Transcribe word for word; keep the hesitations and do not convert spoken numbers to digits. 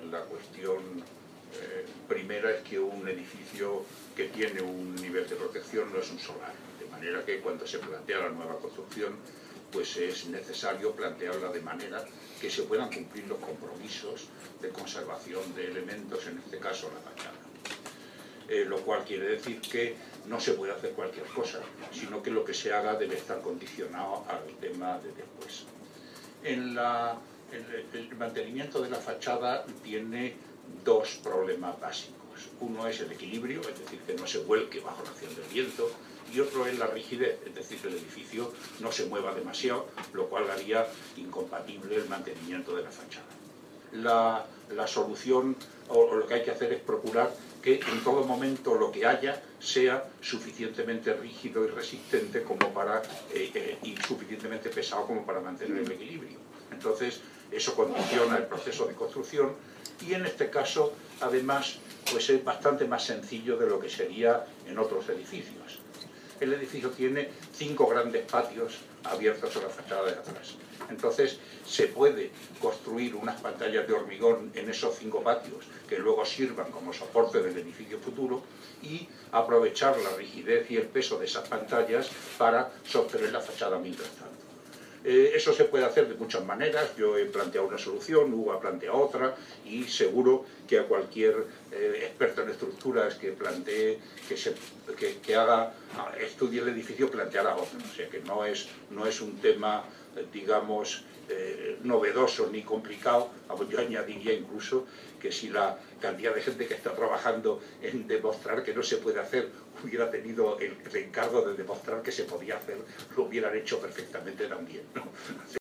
la cuestión eh, primera es que un edificio que tiene un nivel de protección no es un solar, de manera que cuando se plantea la nueva construcción pues es necesario plantearla de manera que se puedan cumplir los compromisos de conservación de elementos, en este caso la fachada. Eh, lo cual quiere decir que no se puede hacer cualquier cosa, sino que lo que se haga debe estar condicionado al tema de después. En la, el, el mantenimiento de la fachada tiene dos problemas básicos. Uno es el equilibrio, es decir, que no se vuelque bajo la acción del viento, y otro es la rigidez, es decir, que el edificio no se mueva demasiado, lo cual haría incompatible el mantenimiento de la fachada. La, la solución, o, o lo que hay que hacer es procurar que en todo momento lo que haya sea suficientemente rígido y resistente como para, eh, eh, y suficientemente pesado como para mantener el equilibrio. Entonces, eso condiciona el proceso de construcción y en este caso, además, pues es bastante más sencillo de lo que sería en otros edificios. El edificio tiene cinco grandes patios abiertos a la fachada de atrás. Entonces, se puede construir unas pantallas de hormigón en esos cinco patios que luego sirvan como soporte del edificio futuro y aprovechar la rigidez y el peso de esas pantallas para sostener la fachada mientras tanto. Eh, eso se puede hacer de muchas maneras. Yo he planteado una solución, Hugo ha planteado otra y seguro que a cualquier eh, experto en estructuras que plantee, que, se, que, que haga, estudie el edificio, planteará otra. O sea que no es, no es un tema, eh, digamos, eh, novedoso ni complicado. Yo añadiría incluso que si la cantidad de gente que está trabajando en demostrar que no se puede hacer hubiera tenido el, el encargo de demostrar que se podía hacer, lo hubieran hecho perfectamente también, ¿no? O sea,